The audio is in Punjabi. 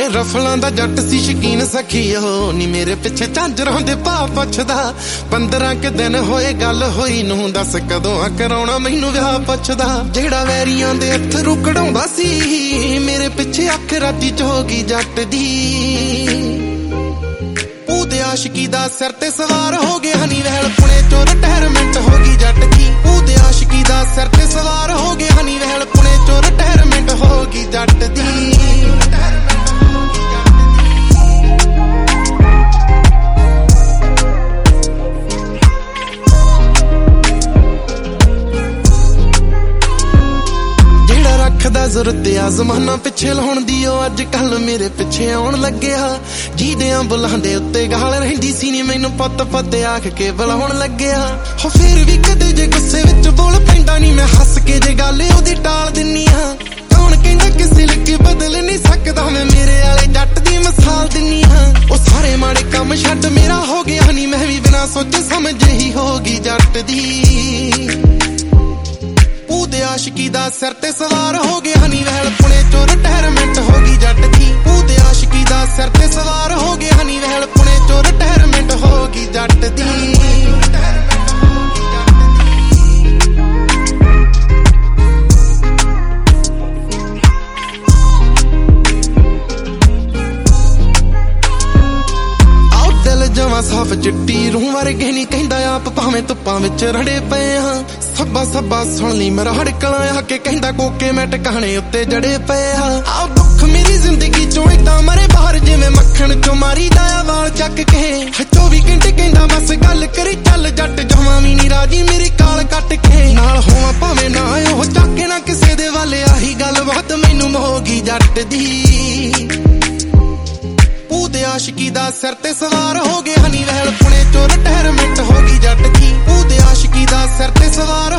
ਰਫਲਾਂ ਦਾ ਜੱਟ ਸੀ ਸ਼ਕੀਨ ਸਖੀਓ ਨੀ ਮੇਰੇ ਪਿੱਛੇ ਝਾਂਜਰਾਂ ਦੇ ਭਾਅ ਪੁੱਛਦਾ 15 ਕੁ ਦਿਨ ਹੋਏ ਗੱਲ ਹੋਈ ਨੂੰ ਦੱਸ ਕਦੋਂ ਕਰਾਉਣਾ ਮੈਨੂੰ ਵਿਆਹ ਪੁੱਛਦਾ ਜਿਹੜਾ ਵੈਰੀਆਂ ਦੇ ਅਥਰੂ ਕਢਾਉਂਦਾ ਸੀ ਮੇਰੇ ਪਿੱਛੇ ਅੱਖ ਰਾਤੀ ਚ ਹੋ ਗਈ ਜੱਟ ਦੀ ਉਹਦੇ ਆਸ਼ਕੀ ਦਾ ਸਿਰ ਤੇ ਸਵਾਰ ਹੋ ਗਿਆ ਹਨੀ ਵਹਿਲ ਪੁਣੇ ਚੋਂ ਰਿਟਾਇਰਮੈਂਟ ਹੋ ਗਈ ਜੱਟ ਦੀ ਉਹਦੇ ਆਸ਼ਕੀ ਦਾ ਸਿਰ ਤੇ ਸਵਾਰ ਹੋ ਗਿਆ ਹਨੀ ਵਹਿਲ ਪੁਣੇ ਚੋਂ ਰਿਟਾਇਰਮੈਂਟ ਹੋ ਗਈ ਜੱਟ ਦੀ ਰੱਖਦਾ ਜ਼ਰੂਰਤ ਆ ਜ਼ਮਾਨਾ ਪਿੱਛੇ ਲਾਉਣ ਦੀ ਉਹ ਅੱਜ ਕੱਲ ਮੇਰੇ ਪਿੱਛੇ ਆਉਣ ਲੱਗਿਆ ਜੀਦਿਆਂ ਬੁਲਾਂ ਦੇ ਉੱਤੇ ਗਾਲ ਰਹਿੰਦੀ ਸੀ ਨੀ ਮੈਨੂੰ ਪੁੱਤ ਪੁੱਤ ਆਖ ਕੇ ਬੁਲਾਉਣ ਲੱਗਿਆ ਹੋ ਫਿਰ ਵੀ ਕਦੇ ਜੇ ਗੁੱਸੇ ਵਿੱਚ ਬੋਲ ਪੈਂਦਾ ਨੀ ਮੈਂ ਹੱਸ ਕੇ ਜੇ ਗੱਲ ਉਹਦੀ ਟਾਲ ਦਿੰਨੀ ਆ ਕੌਣ ਕਹਿੰਦਾ ਕਿਸੇ ਲੱਗੇ ਬਦਲ ਨਹੀਂ ਸਕਦਾ ਮੈਂ ਮੇਰੇ ਵਾਲੇ ਜੱਟ ਦੀ ਮਿਸਾਲ ਦਿੰਨੀ ਆ ਉਹ ਸਾਰੇ ਮਾੜੇ ਕੰਮ ਛੱਡ ਮੇਰਾ ਹੋ ਗਿਆ ਨੀ ਮੈਂ ਵੀ ਬਿਨਾਂ ਸੋਚੇ ਸਮਝੇ ਹੀ ਹੋ ਗਈ ਜੱਟ ਦੀ ਉਹਦੇ ਆਸ਼ਕੀ ਦਾ ਸਿਰ ਤੇ ਸਵਾਰ ਹੋ ਗਿਆ ਹਨੀ ਵਹਿਲ ਪੁਣੇ ਚੋਂ ਰਿਟਾਇਰਮੈਂਟ ਹੋ ਗਈ ਜੱਟ ਦੀ ਉਹਦੇ ਆਸ਼ਕੀ ਦਾ ਸਿਰ ਤੇ ਸਵਾਰ ਹੋ ਗਿਆ ਹਨੀ ਵਹਿਲ ਪੁਣੇ ਚੋਂ ਰਿਟਾਇਰਮੈਂਟ ਹੋ ਗਈ ਜੱਟ ਦੀ ਜਵਾਂ ਸਾਫ ਚਿੱਟੀ ਰੂਹ ਵਰਗੇ ਨੀ ਕਹਿੰਦਾ ਆਪ ਭਾਵੇਂ ਧੁੱਪਾਂ ਵਿੱਚ ਰੜੇ ਪਏ ਹਾਂ ਸੱਬਾ ਸੱਬਾ ਸੁਣ ਲਈ ਮੇਰਾ ਹੜਕਲਾਂ ਆ ਕੇ ਕਹਿੰਦਾ ਕੋਕੇ ਮੈਂ ਟਿਕਾਣੇ ਉੱਤੇ ਜੜੇ ਪਏ ਆ ਦੁੱਖ ਮੇਰੀ ਜ਼ਿੰਦਗੀ ਚੋਂ ਏਦਾਂ ਮਰੇ ਬਾਹਰ ਜਿਵੇਂ ਮੱਖਣ ਚੋਂ ਮਾਰੀ ਦਾ ਵਾਲ ਚੱਕ ਕੇ 24 ਘੰਟੇ ਕਹਿੰਦਾ ਬਸ ਗੱਲ ਕਰੀ ਚੱਲ ਜੱਟ ਜਮਾਂ ਵੀ ਨੀ ਰਾਜੀ ਮੇਰੀ ਕਾਲ ਕੱਟ ਕੇ ਨਾਲ ਹੋਵਾਂ ਭਾਵੇਂ ਨਾ ਉਹ ਚੱਕੇ ਨਾ ਕਿਸੇ ਦੇ ਵੱਲ ਆਹੀ ਗੱਲ ਬਾਤ ਮੈਨੂੰ ਹੋ ਗਈ ਜੱਟ ਦੀ ਉਹਦੇ ਆਸ਼ਕੀ ਦਾ ਸਿਰ ਤੇ ਸਵਾਰ ਹੋ ਗਿਆ ਹਨੀ ਵਹਿਲ ਪੁਣੇ ਚੋਂ ਰਿਟਾਇਰਮੈਂਟ ਹੋ ਗਈ ਜੱਟ ਦੀ ਉਹਦੇ ਆਸ਼ਕੀ ਦਾ ਸਿਰ ਤੇ ਸਵਾਰ